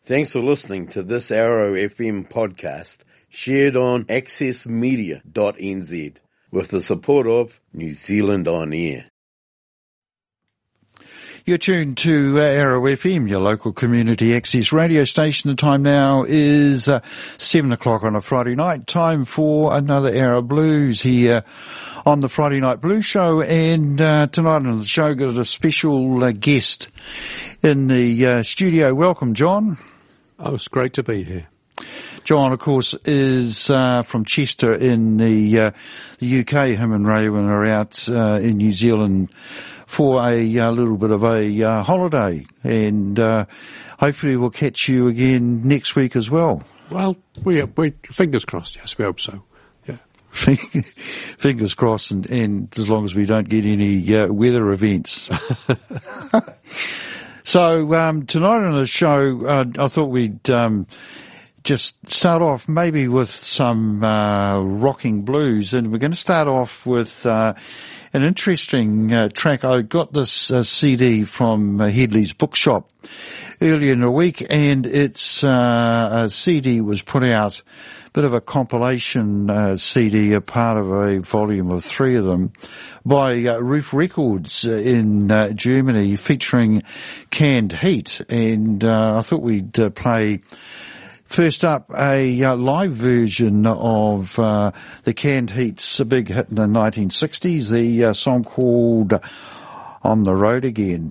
Thanks for listening to this Arrow FM podcast shared on accessmedia.nz with the support of New Zealand On Air. You're tuned to Arrow FM, your local community access radio station. The time now is 7 o'clock on a Friday night. Time for another Arrow Blues here on the Friday Night Blues Show. And tonight on the show, got a special guest in the studio. Welcome, John. Oh, it's great to be here. John, of course, is from Chester in the UK. Him and Raywin are out in New Zealand for a little bit of a holiday, and hopefully we'll catch you again next week as well. Well, we fingers crossed. Yes, we hope so. Yeah, fingers crossed, and as long as we don't get any weather events. So tonight on the show, I thought we'd just start off maybe with some rocking blues, and we're going to start off with an interesting track. I got this CD from Headley's Bookshop earlier in the week, and its a CD was put out, a bit of a compilation CD, a part of a volume of 3 of them, by Roof Records in Germany, featuring Canned Heat. And I thought we'd play first up a live version of the Canned Heat's big hit in the 1960s, the song called On the Road Again.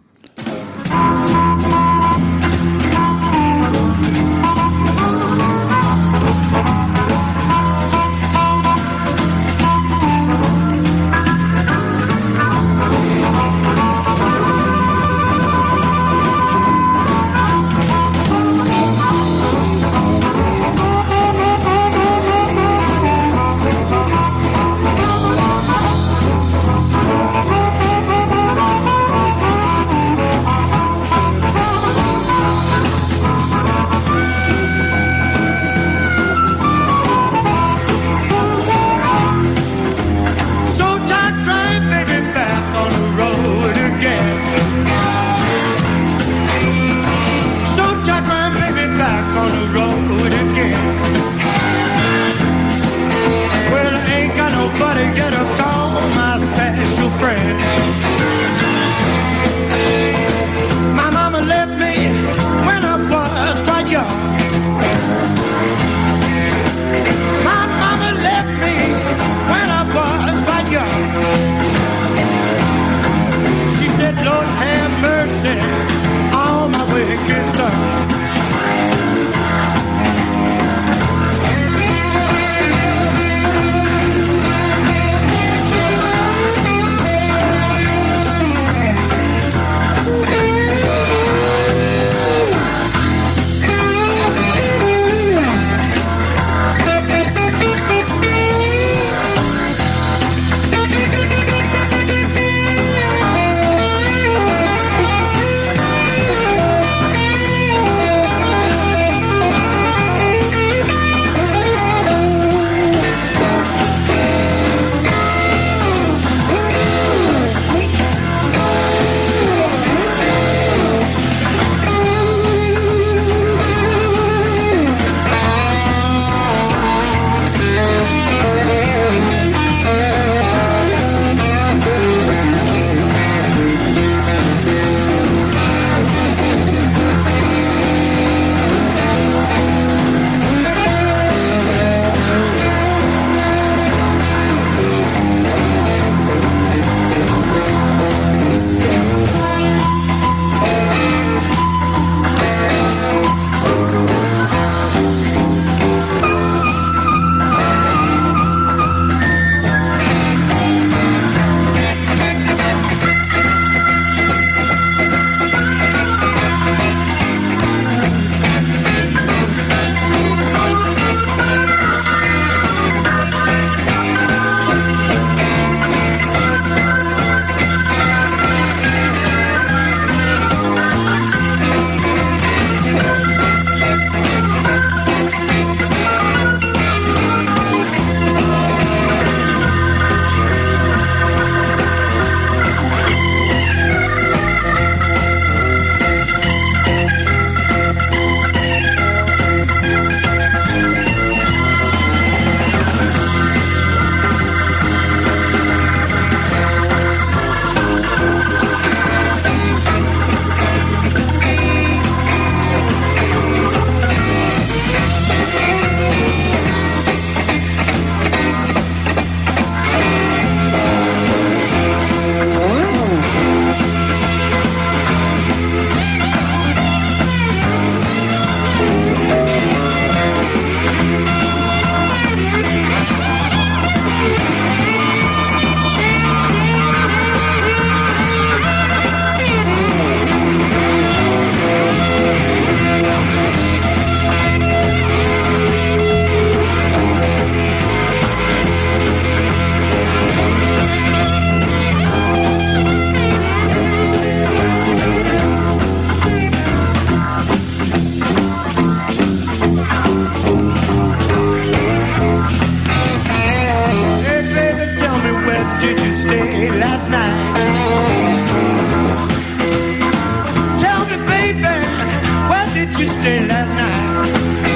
Tuesday last night.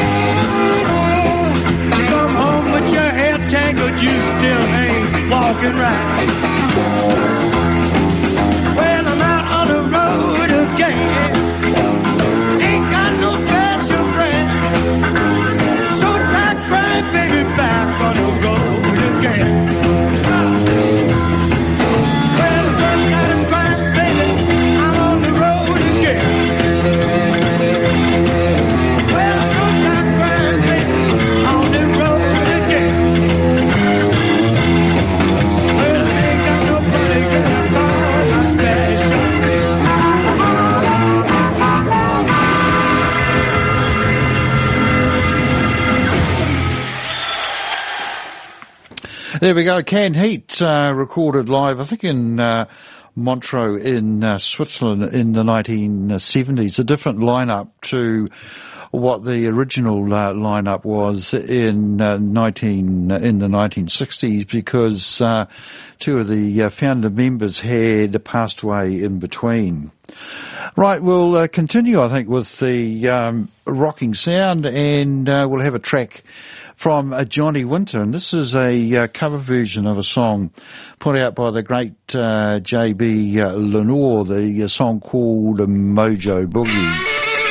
You come home with your hair tangled, you still ain't walking right. Well, I'm out on the road again. Ain't got no special friend. So tired crying, baby, back on the road again. Well, so tired crying, baby, I'm on the road again. Well, so tired crying, baby, on the road again. Well, I ain't got nobody gonna call my special. There we go. Canned Heat, recorded live, I think in Montreux in Switzerland in the 1970s. A different lineup to what the original lineup was in the 1960s, because two of the founder members had passed away in between. Right, we'll continue, I think, with the rocking sound, and we'll have a track from Johnny Winter, and this is a cover version of a song put out by the great J.B. Lenore, the song called Mojo Boogie.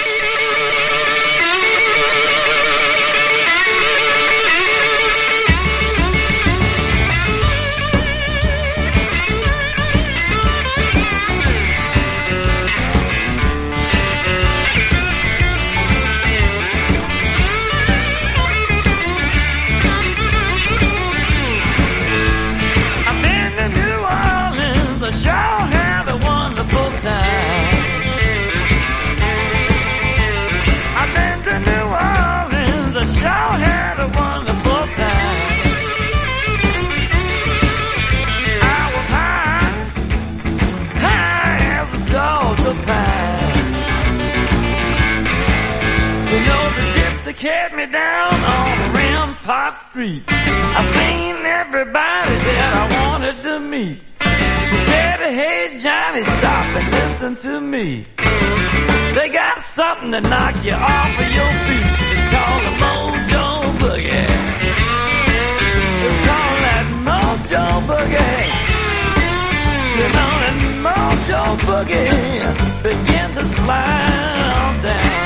Carried me down on Rampart Street. I seen everybody that I wanted to meet. She said, hey Johnny, stop and listen to me. They got something to knock you off of your feet. It's called a Mojo Boogie. It's called that Mojo Boogie. You know that Mojo Boogie begin to slide on down.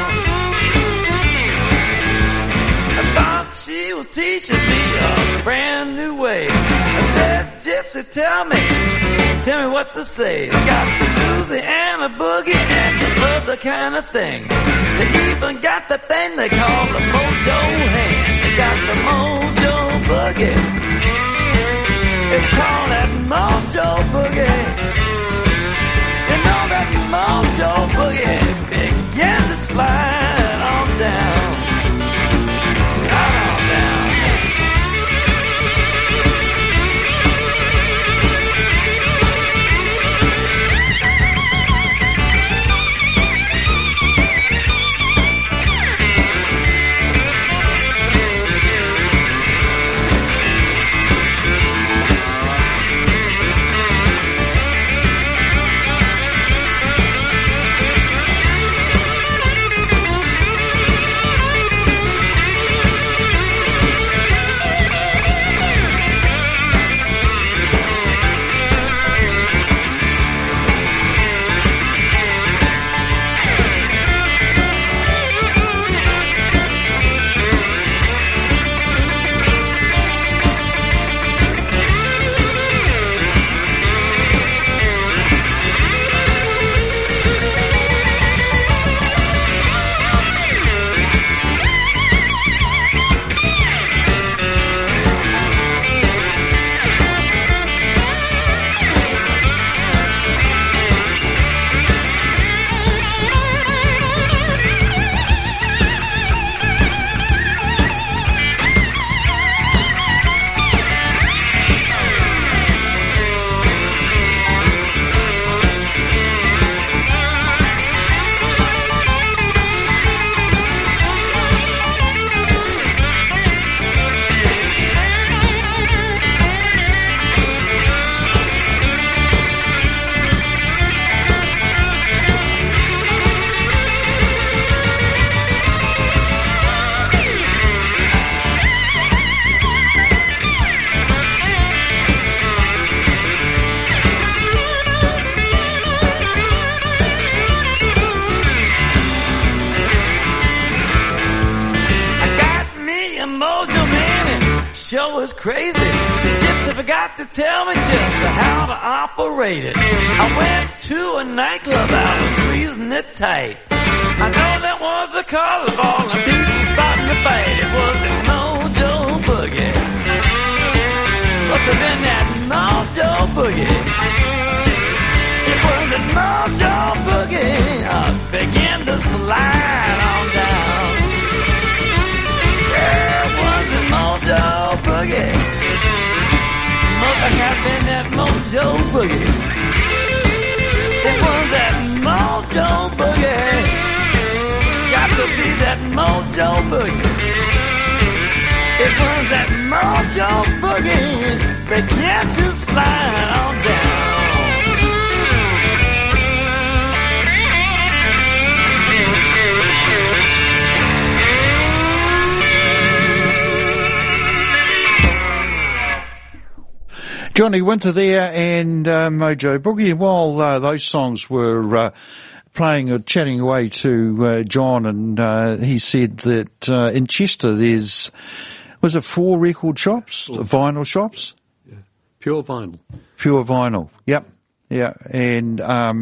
She was teaching me a brand new way. I said, Gypsy, tell me what to say. They got the Louisiana boogie and the other kind of thing. They even got the thing they call the Mojo hand. They got the Mojo boogie. It's called that Mojo boogie. You know that Mojo boogie began to slide on down. show is crazy. The gypsy forgot to tell me just how to operate it. I went to a nightclub, I was squeezing it tight. I know that was the carnival and people starting to fight. It was the Mojo Boogie. Must have been that Mojo Boogie. It was the Mojo Boogie. I began to slide on down. Yeah, it was the Mojo Boogie. Must have been that Mojo Boogie. It was that Mojo Boogie. Got to be that Mojo Boogie. It was that Mojo Boogie. Began to slide on down. Johnny Winter there and Mojo Boogie. While those songs were playing or chatting away to John, and he said that in Chester there's, was it 4 record shops, 4 vinyl shops? Yeah. Pure vinyl. Pure vinyl, yep. Yeah, and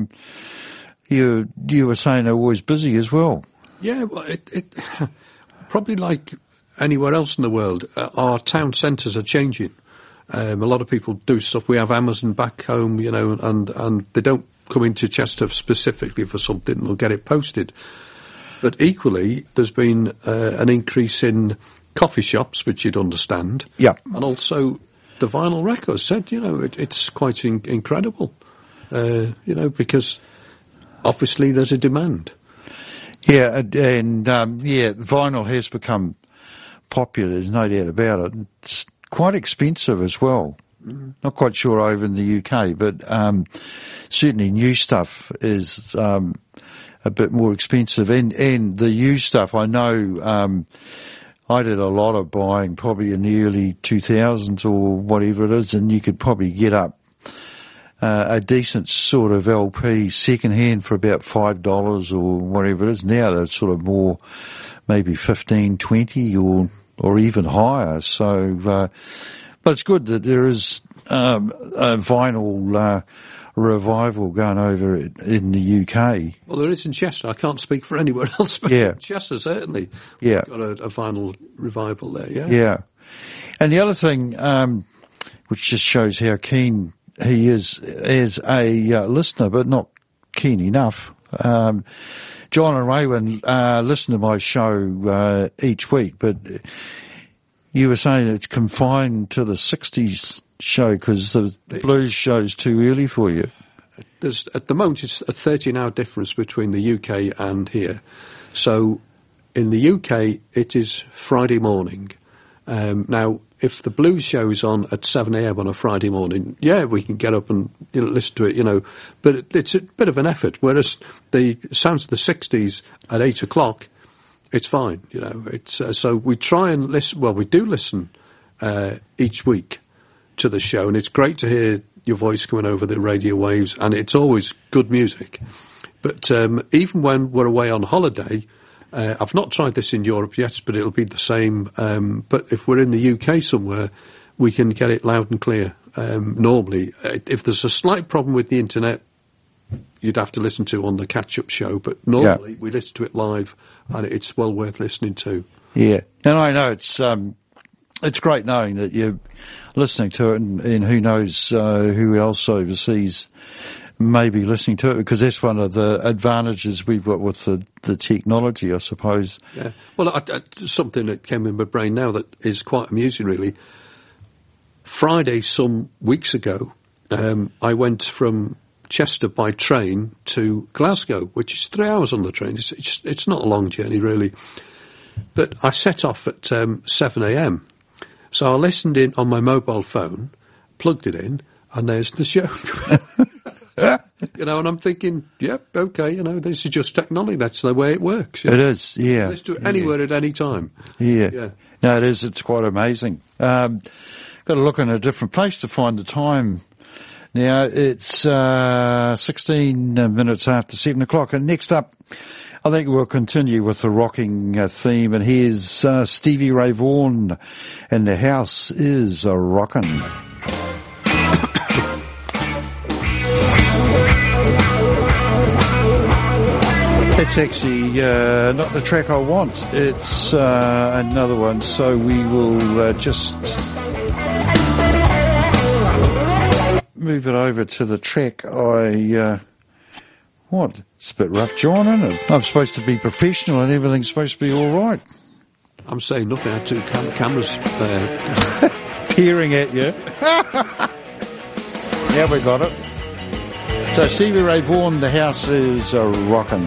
you were saying they're always busy as well. Yeah, well, it probably like anywhere else in the world, our town centres are changing. A lot of people do stuff. We have Amazon back home, you know, and they don't come into Chester specifically for something. They'll get it posted. But equally, there's been an increase in coffee shops, which you'd understand. Yeah. And also the vinyl records said, you know, it's quite incredible, you know, because obviously there's a demand. Yeah, and vinyl has become popular, there's no doubt about it. It's quite expensive as well. Not quite sure over in the UK, but certainly new stuff is a bit more expensive. And the used stuff, I know I did a lot of buying probably in the early 2000s or whatever it is, and you could probably get up a decent sort of LP second hand for about $5 or whatever it is. Now they're sort of more maybe 15, 20 or even higher. So, but it's good that there is a vinyl revival going over in the UK. Well, there is in Chester. I can't speak for anywhere else, but yeah. Chester certainly. Yeah, got a vinyl revival there. Yeah. Yeah, and the other thing, which just shows how keen he is as a listener, but not keen enough. John and Raywin listen to my show each week, but you were saying it's confined to the 60s show because the blues show's too early for you. There's, at the moment, it's a 13-hour difference between the UK and here. So in the UK, it is Friday morning. Now, if the blues show is on at 7 a.m. on a Friday morning, yeah, we can get up and listen to it, but it's a bit of an effort. Whereas the sounds of the 60s at 8 o'clock, it's fine, It's so we try and listen. Well, we do listen each week to the show, and it's great to hear your voice coming over the radio waves, and it's always good music. But even when we're away on holiday, I've not tried this in Europe yet, but it'll be the same. But if we're in the UK somewhere, we can get it loud and clear. Normally, if there's a slight problem with the internet, you'd have to listen to on the catch-up show. But normally, we listen to it live, and it's well worth listening to. Yeah, and I know it's great knowing that you're listening to it, and who knows who else overseas may be listening to it, because that's one of the advantages we've got with the technology, I suppose. Yeah. Well, something that came in my brain now that is quite amusing, really. Friday, some weeks ago, I went from Chester by train to Glasgow, which is 3 hours on the train. It's not a long journey, really. But I set off at 7 a.m. So I listened in on my mobile phone, plugged it in, and there's the show. And I'm thinking, yep, okay, this is just technology. That's the way it works. It is, yeah. Let's do it anywhere at any time. Yeah. No, it is. It's quite amazing. Got to look in a different place to find the time. Now, it's 16 minutes after 7 o'clock. And next up, I think we'll continue with the rocking theme, and here's Stevie Ray Vaughan, and the house is a rockin'. It's actually not the track I want. It's another one, so we will just move it over to the track I want. It's a bit rough, John, isn't it? I'm supposed to be professional and everything's supposed to be all right. I'm saying nothing. I had two cameras there. Peering at you. Yeah, we got it. So Stevie Ray Vaughan, the house is a rockin'.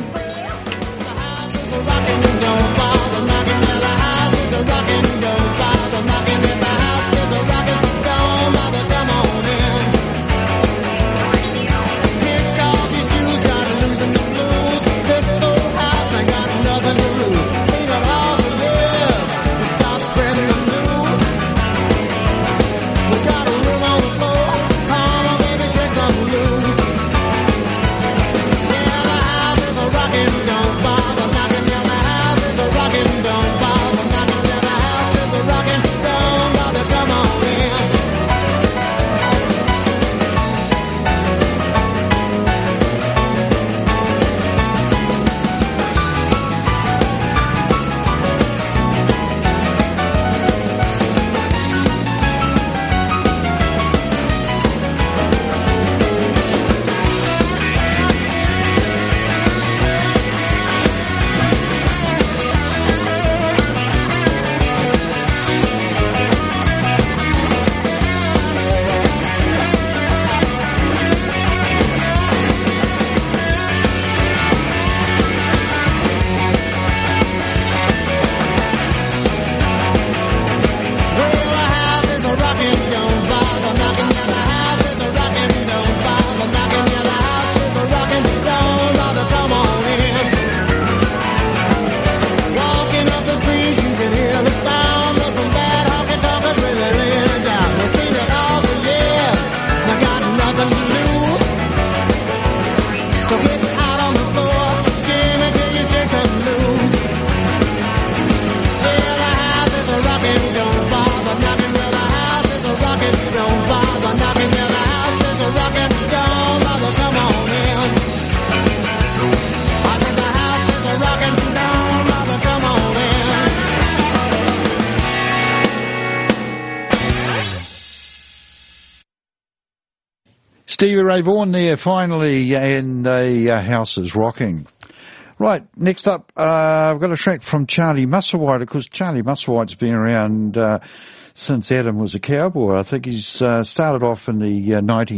Stevie Ray Vaughan there, finally, and a house is rocking. Right, next up, I've got a track from Charlie Musselwhite. Of course, Charlie Musselwhite's been around since Adam was a cowboy. I think he's started off in the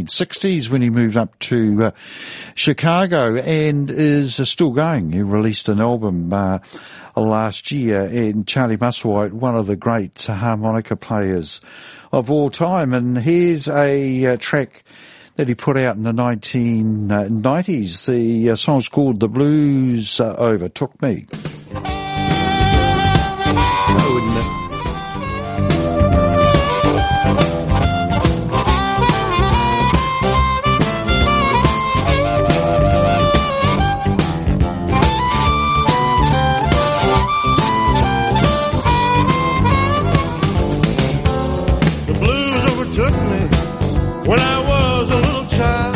1960s when he moved up to Chicago and is still going. He released an album last year, and Charlie Musselwhite, one of the great harmonica players of all time. And here's a track that he put out in the 1990s. The song's called The Blues Overtook Me. Oh, wouldn't it? The blues overtook me when I was a little child.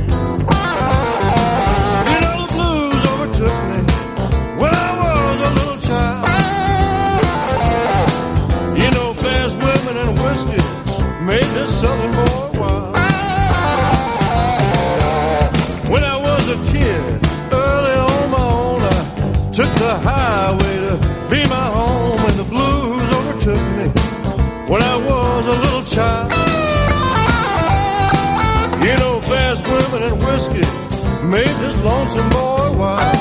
You know, the blues overtook me when I was a little child. You know, fast women and whiskey made this southern boy wild. When I was a kid, early on my own, I took the highway to be my home, and the blues overtook me when I was a little child. You know, fast women and whiskey made this lonesome boy wild.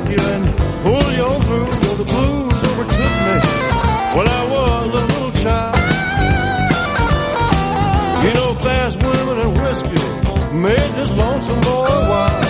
you and pull you on through. Well, the blues overtook me when I was a little child. You know, fast women and whiskey made this lonesome boy wild.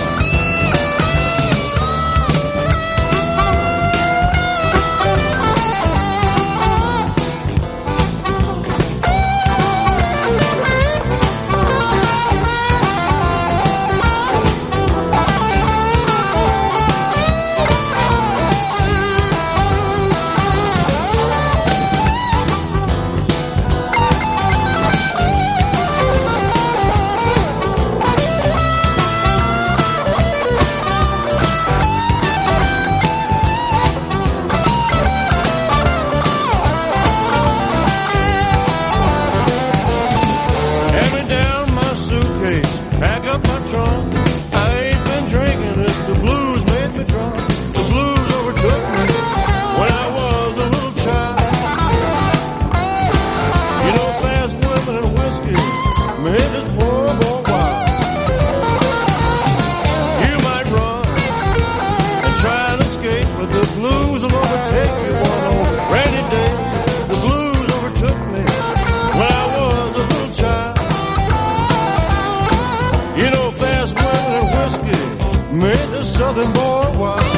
Southern boy wild.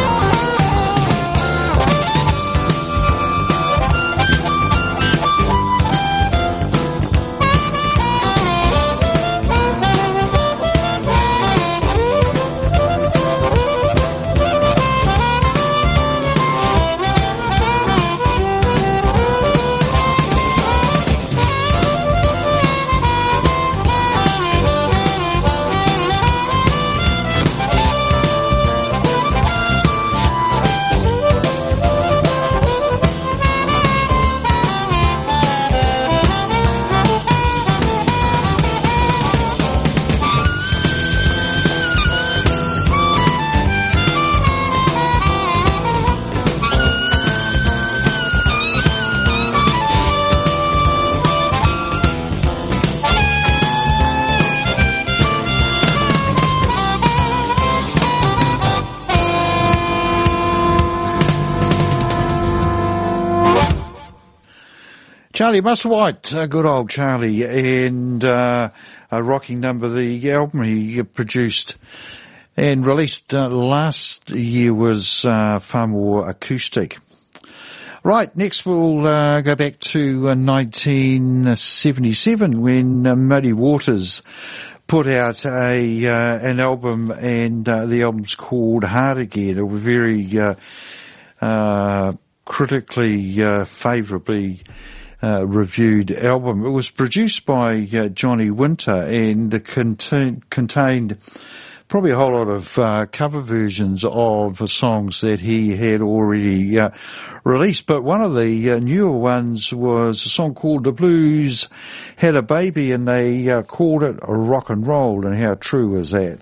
Charlie Musselwhite, good old Charlie, and a rocking number. The album he produced and released last year was far more acoustic. Right, next we'll go back to 1977 when Muddy Waters put out an album, and the album's called Hard Again. It was very critically favourably reviewed album. It was produced by Johnny Winter and contained probably a whole lot of cover versions of songs that he had already released. But one of the newer ones was a song called The Blues Had a Baby, and they called it Rock and Roll. And how true is that?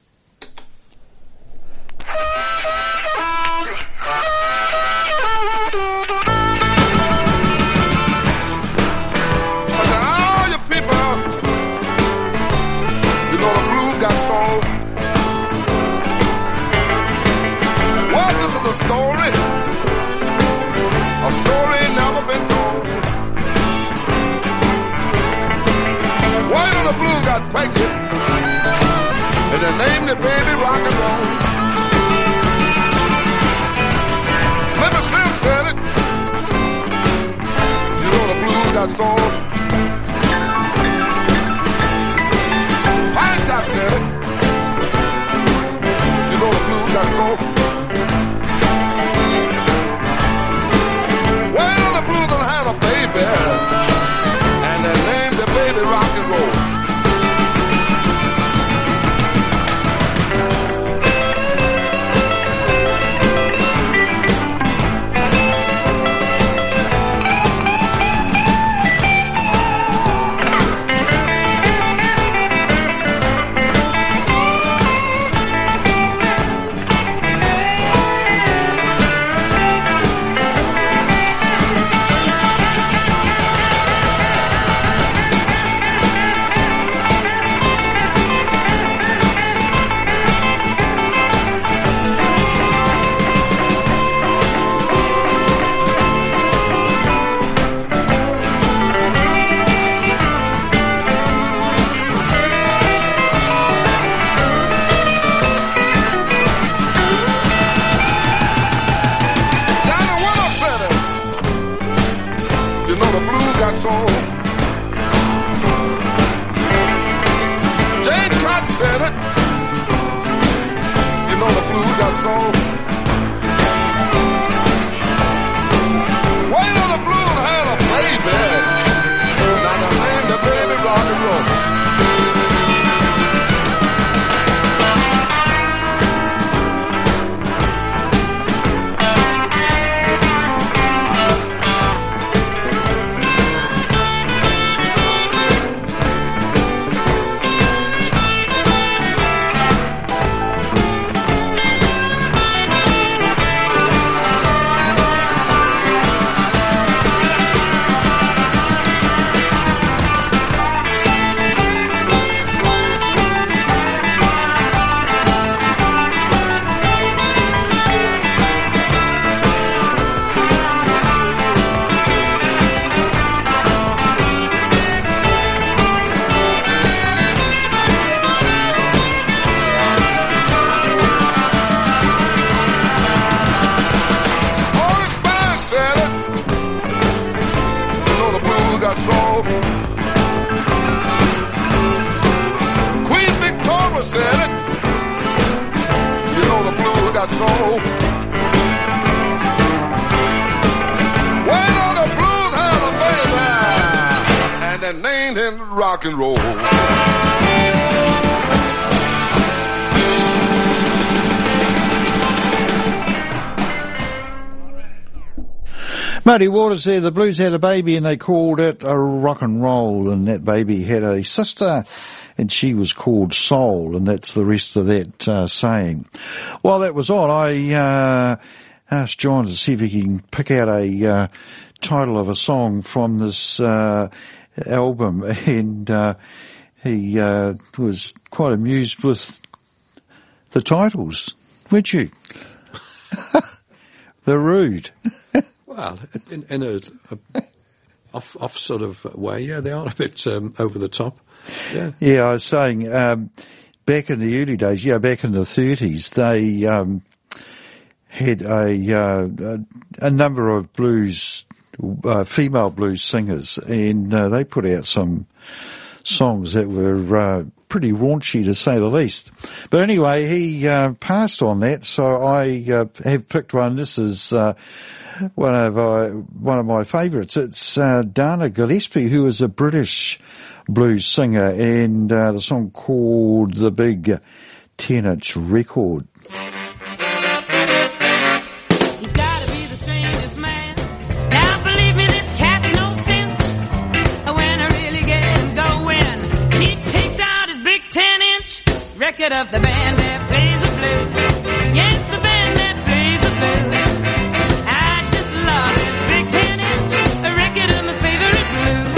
Pregnant, and they named the baby Rock and Roll. Clement Slim said it. You know the blues got soul. Pine Top said it. You know the blues got soul. Well, the blues done had a baby, and they named the baby Rock and Roll. soul. Wait on the blues had a baby. Now the man, the baby rock and roll. Got soul. Wait on the blues had a baby, and they named him rock and roll. Muddy Waters there, the Blues had a baby and they called it a rock and roll, and that baby had a sister and she was called Soul, and that's the rest of that saying. While that was on, I asked John to see if he can pick out a title of a song from this album, and he was quite amused with the titles, weren't you? The Rude. Well, in a off sort of way, yeah, they are a bit over the top. Yeah. Yeah, I was saying, back in the early days, back in the 30s, they had a number of blues, female blues singers, and they put out some songs that were pretty raunchy, to say the least. But anyway, he passed on that, so I have picked one. This is one of my favourites. It's Dana Gillespie, who is a British blues singer, and the song called The Big 10-Inch Record. He's gotta be the strangest man. Now believe me, this cat's no sense. When I really get him going, he takes out his big 10-inch record of the band that plays the blues. Yes, the band that plays the blues. I just love his big 10-inch record of my favorite blues.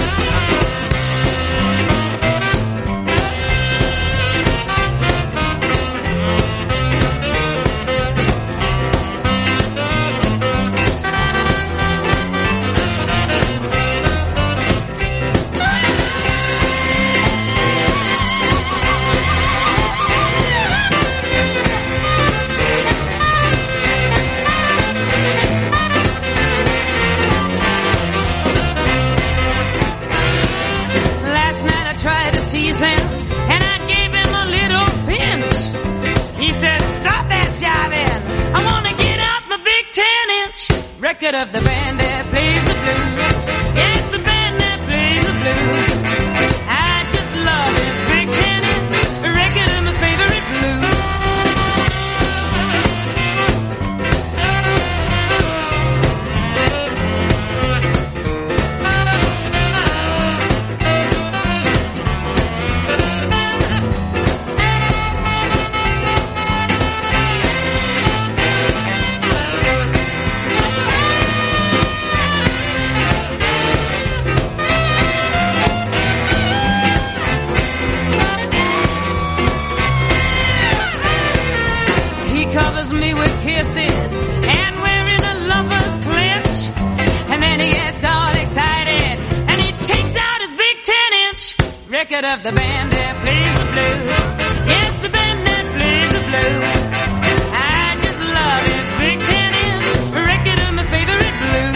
Record of the band that plays the blues. Yes, the band that plays the blues. I just love his big 10-inch record of my favorite blues. Me with kisses and wearing a lover's clinch, and then he gets all excited and he takes out his big 10-inch record of the band that plays the blues. Yes, the band that plays the blues. I just love his big 10-inch record of my favorite blues.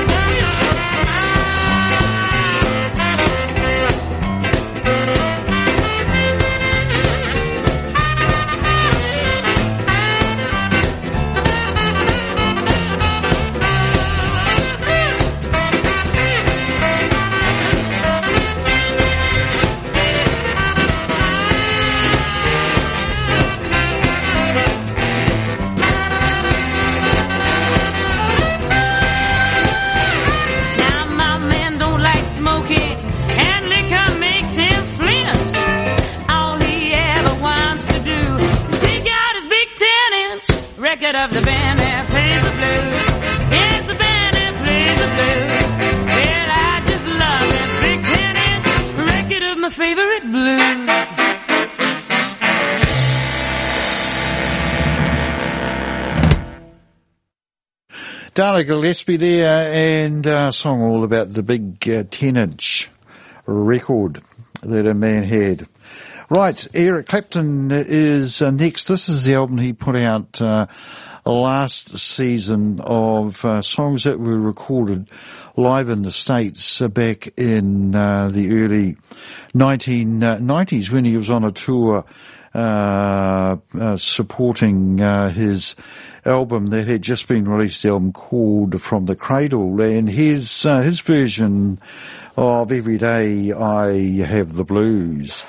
record of the band that plays the blues. It's the band that plays the blues. Well, I just love this big 10-inch record of my favorite blues. Dana Gillespie there, and a song all about the big 10-inch record that a man had. Right, Eric Clapton is next. This is the album he put out last season of songs that were recorded live in the States back in the early 1990s when he was on a tour supporting his album that had just been released, the album called From the Cradle, and his version of Every Day I Have the Blues.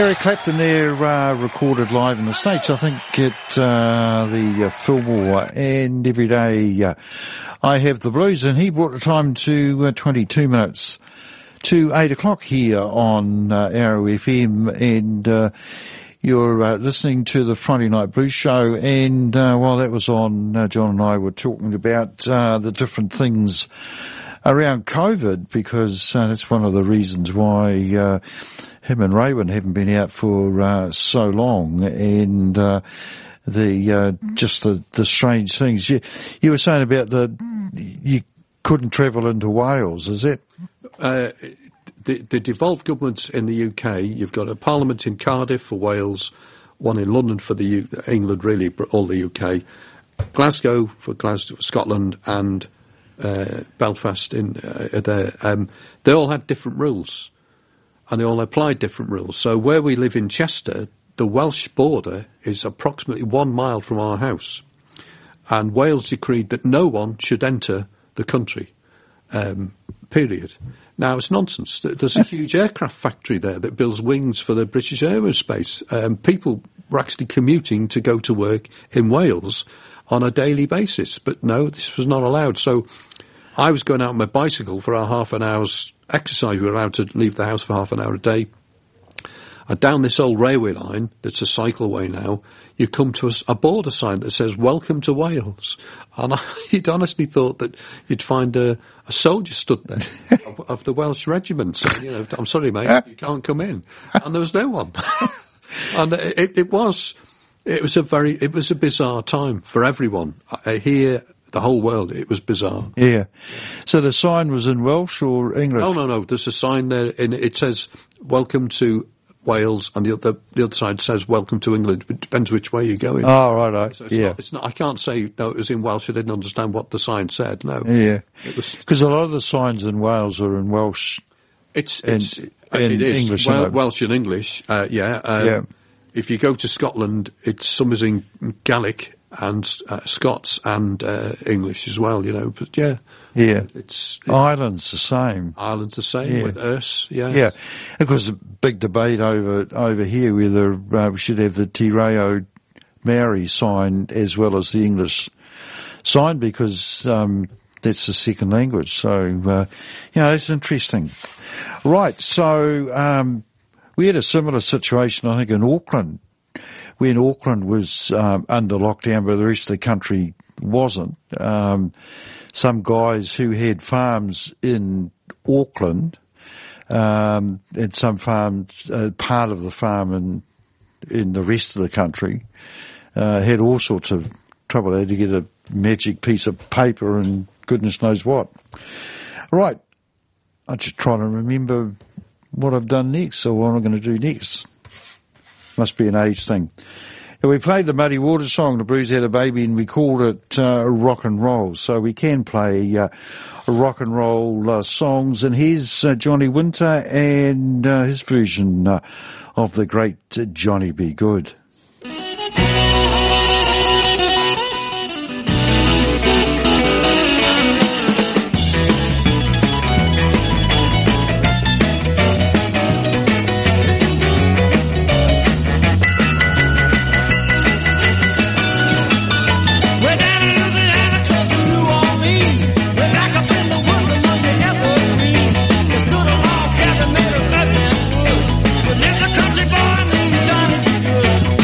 Eric Clapton there, recorded live in the States, I think at the Fillmore, and every day I have the blues, and he brought the time to 22 minutes to 8 o'clock here on Arrow FM, and you're listening to the Friday Night Blues Show, and while that was on, John and I were talking about the different things around COVID, because that's one of the reasons why him and Raywin haven't been out for so long, and just the strange things. You were saying about you couldn't travel into Wales, is it? The devolved governments in the UK, you've got a parliament in Cardiff for Wales, one in London for England, really, all the UK, Glasgow for Scotland, and Belfast there. They all had different rules, and they all applied different rules. So where we live in Chester, the Welsh border is approximately 1 mile from our house, and Wales decreed that no one should enter the country, period. Now, it's nonsense. There's a huge aircraft factory there that builds wings for the British Aerospace. People were actually commuting to go to work in Wales on a daily basis, but no, this was not allowed. So I was going out on my bicycle for a half an hour's exercise. We were allowed to leave the house for half an hour a day. And down this old railway line, that's a cycleway now, you come to a border sign that says, "Welcome to Wales." And you'd honestly thought that you'd find a soldier stood there of the Welsh regiment saying, "I'm sorry, mate, you can't come in." And there was no one. And it was a bizarre time for everyone. Here, the whole world, it was bizarre. Yeah. So the sign was in Welsh or English? No. There's a sign there, and it says, "Welcome to Wales," and the other side says, "Welcome to England." It depends which way you're going. Oh, right. So it's not, I can't say, no, it was in Welsh. I didn't understand what the sign said. No. Yeah. Because a lot of the signs in Wales are in Welsh. It is. English. Welsh and English, yeah. If you go to Scotland, some is in Gaelic and Scots and English as well, but yeah. Yeah. Ireland's the same. Ireland's the same with Erse, yeah. Yeah. Of course, a big debate over here whether we should have the Te Reo Maori sign as well as the English sign, because that's the second language. So, it's interesting. Right, so we had a similar situation, I think, in Auckland, when Auckland was under lockdown, but the rest of the country wasn't. Some guys who had farms in Auckland, and some farms, part of the farm in the rest of the country, had all sorts of trouble. They had to get a magic piece of paper and goodness knows what. Right. I'm just trying to remember what I've done next, or what I'm going to do next. Must be an age thing. We played the Muddy Waters song, The Blues Had a Baby, and we called it rock and roll. So we can play rock and roll songs. And here's Johnny Winter and his version of the great Johnny B. Good. Country boy named Johnny B. Good.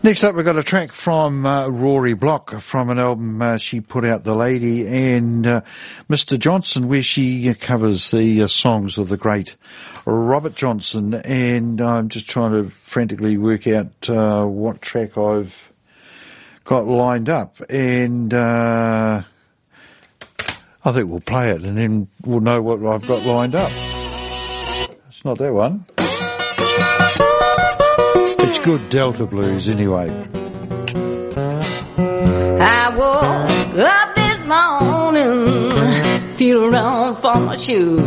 Next up, we've got a track from Rory Block from an album she put out, The Lady, and Mr. Johnson, where she covers the songs of the great Robert Johnson. And I'm just trying to frantically work out what track I've got lined up. And I think we'll play it, and then we'll know what I've got lined up. It's not that one. It's good Delta blues anyway. I woke up this morning, feel around for my shoes.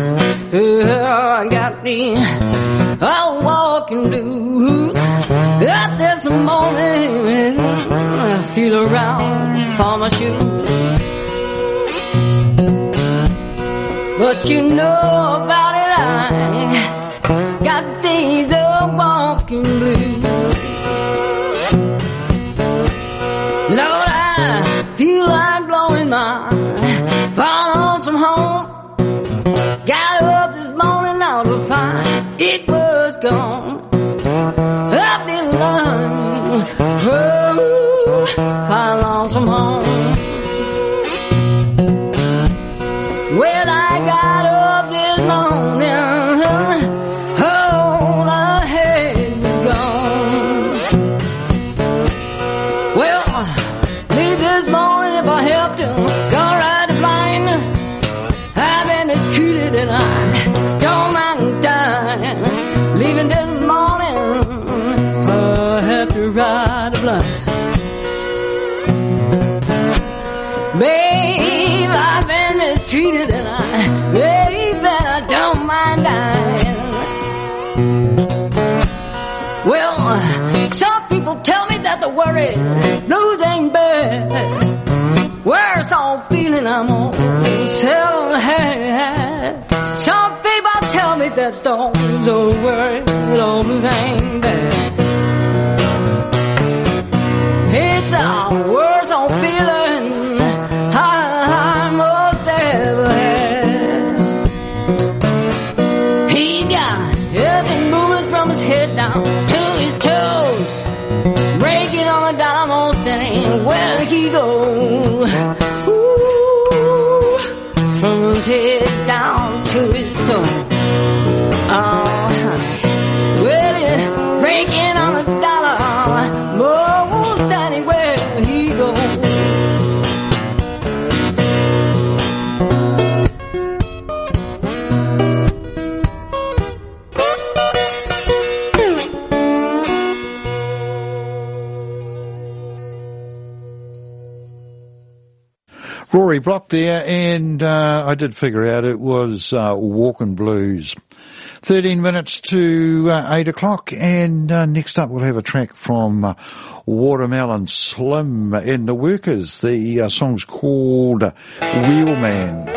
I got the walking blues. Up this morning, feel around for my shoes. But you know about it, I got these walking blues. Lord, I feel like blowing my lonesome home. Got up this morning all to find it was gone. Up this line, my lonesome home. Well, I got up this morning, all I had was gone. Well, maybe this morning if I helped him go ride the blind, I've been mistreated and I don't mind dying. Leaving this morning, I have to ride the blind. Babe, I've been mistreated and I don't mind dying. Well, some people tell me that the worry blues ain't bad. Worse off feeling I'm on seldom had. Some people tell me that those old worry blues ain't bad. It's a worse off feeling I most ever had. He got everything moving from his head down to his toes, breaking on the dollar most anywhere he goes. Ooh, from his head down to his toes. Oh, well, he's breaking on the dollar most anywhere he goes. Rory Block there, and I did figure out it was Walkin' Blues. 13 minutes to 8 o'clock, and next up we'll have a track from Watermelon Slim and the Workers. The song's called Wheelman.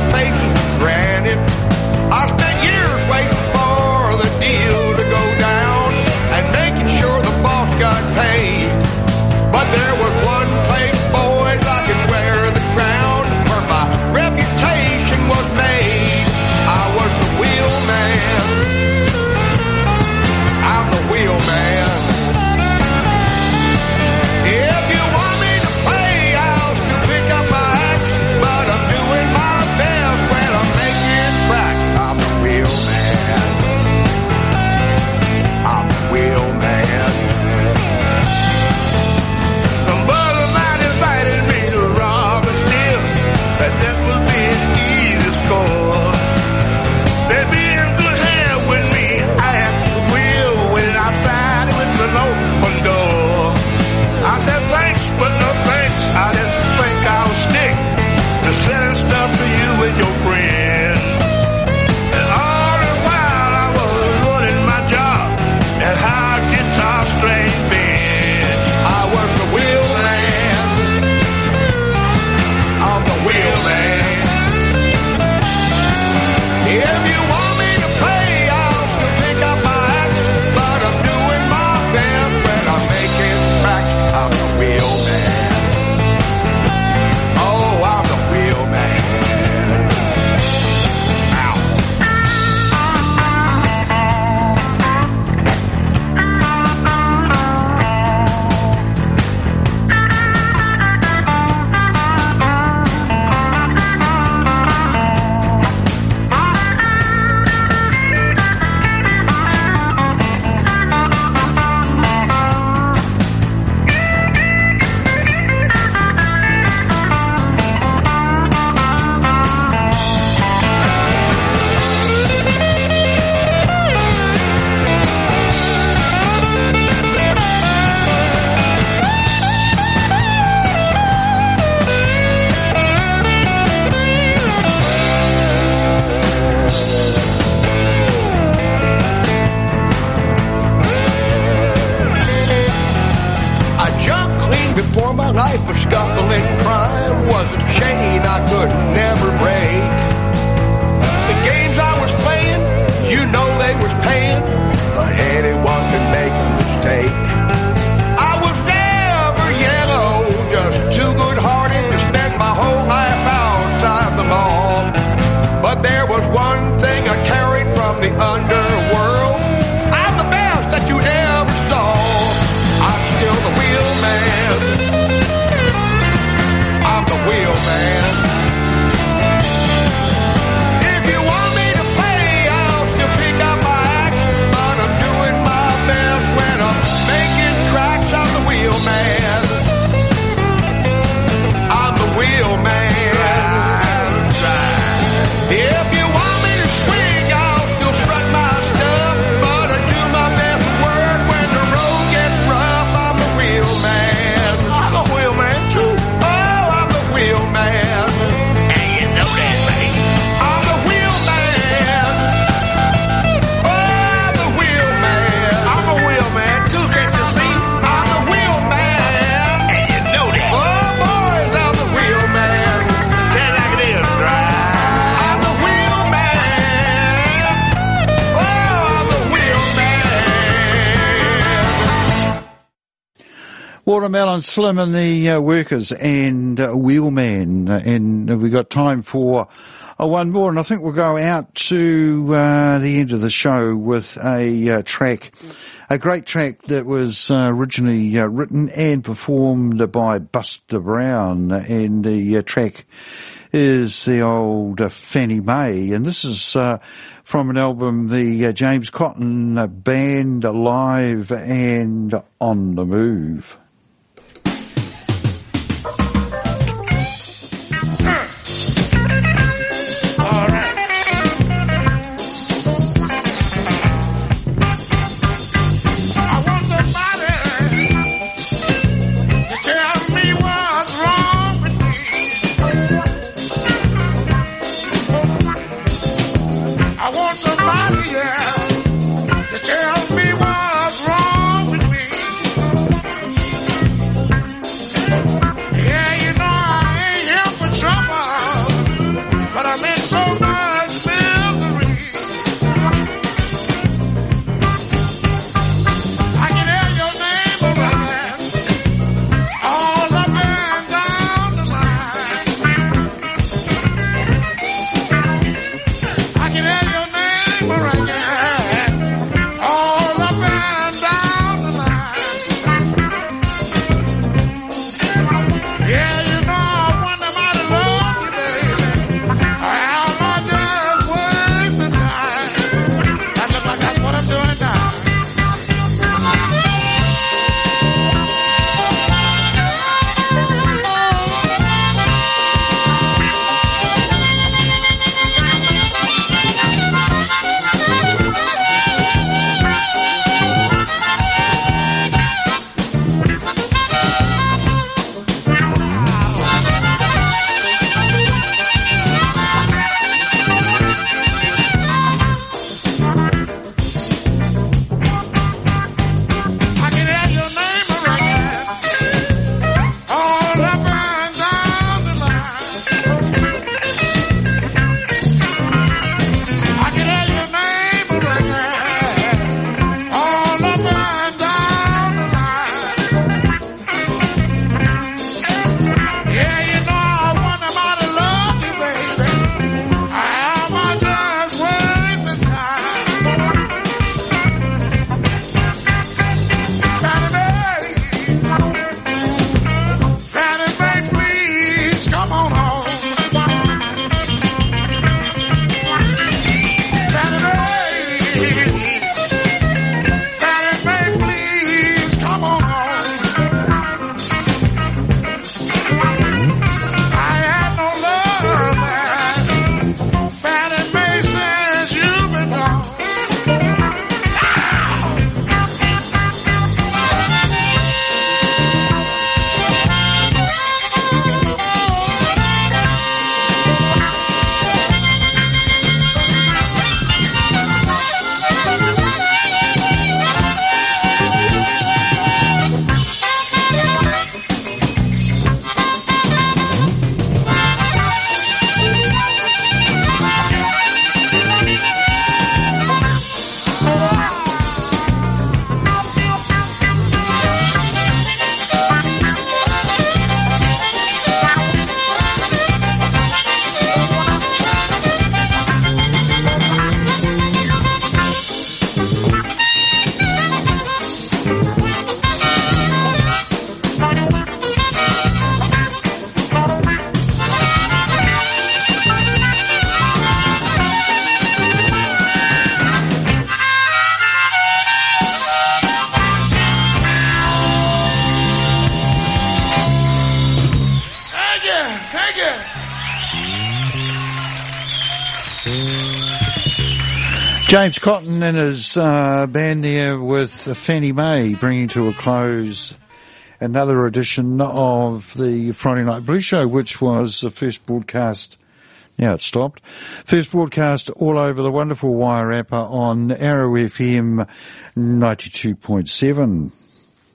I spent years waiting for the deal to go down. Watermelon Slim and the Workers and Wheelman. And we got time for one more, and I think we'll go out to the end of the show with a track, a great track that was originally written and performed by Buster Brown, and the track is the old Fannie Mae, and this is from an album, the James Cotton Band, Live and on the Move. James Cotton and his band there with Fannie Mae, bringing to a close another edition of the Friday Night Blues Show, which was the first broadcast. Now it's stopped. First broadcast all over the wonderful Wairarapa on Arrow FM 92.7.